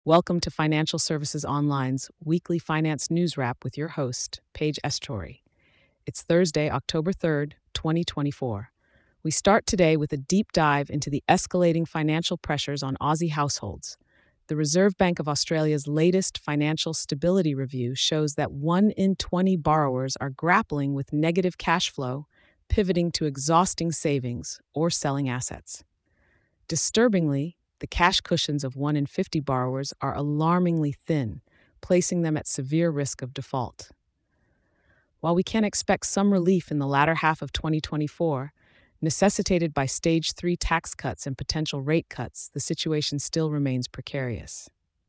Welcome to Financial Services Online's weekly finance news wrap with your host, Paige Estory. It's Thursday, October 3rd, 2024. We start today with a deep dive into the escalating financial pressures on Aussie households. The Reserve Bank of Australia's latest financial stability review shows that 1 in 20 borrowers are grappling with negative cash flow, pivoting to exhausting savings, or selling assets. Disturbingly, the cash cushions of 1 in 50 borrowers are alarmingly thin, placing them at severe risk of default. While we can expect some relief in the latter half of 2024, necessitated by Stage 3 tax cuts and potential rate cuts, the situation still remains precarious.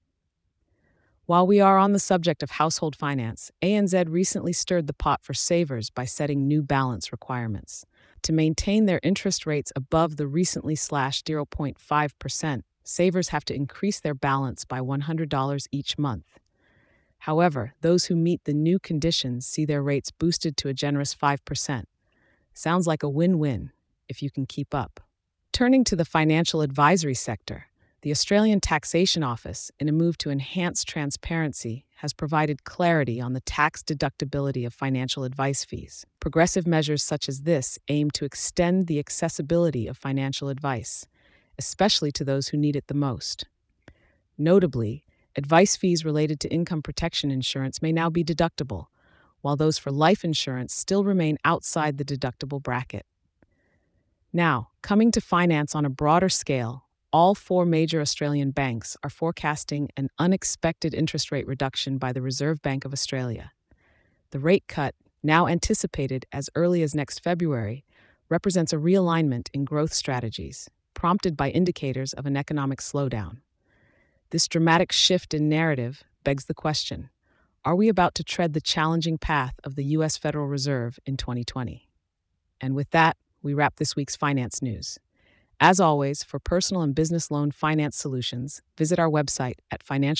While we are on the subject of household finance, ANZ recently stirred the pot for savers by setting new balance requirements. To maintain their interest rates above the recently slashed 0.5%, savers have to increase their balance by $100 each month. However, those who meet the new conditions see their rates boosted to a generous 5%. Sounds like a win-win, if you can keep up. Turning to the financial advisory sector, the Australian Taxation Office, in a move to enhance transparency, has provided clarity on the tax deductibility of financial advice fees. Progressive measures such as this aim to extend the accessibility of financial advice, especially to those who need it the most. Notably, advice fees related to income protection insurance may now be deductible, while those for life insurance still remain outside the deductible bracket. Now, coming to finance on a broader scale, all 4 major Australian banks are forecasting an unexpected interest rate reduction by the Reserve Bank of Australia. The rate cut, now anticipated as early as next February, represents a realignment in growth strategies, prompted by indicators of an economic slowdown. This dramatic shift in narrative begs the question: are we about to tread the challenging path of the U.S. Federal Reserve in 2020? And with that, we wrap this week's finance news. As always, for personal and business loan finance solutions, visit our website at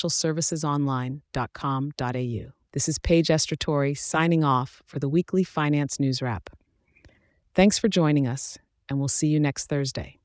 financialservicesonline.com.au. This is Paige Estratori signing off for the weekly finance news wrap. Thanks for joining us, and we'll see you next Thursday.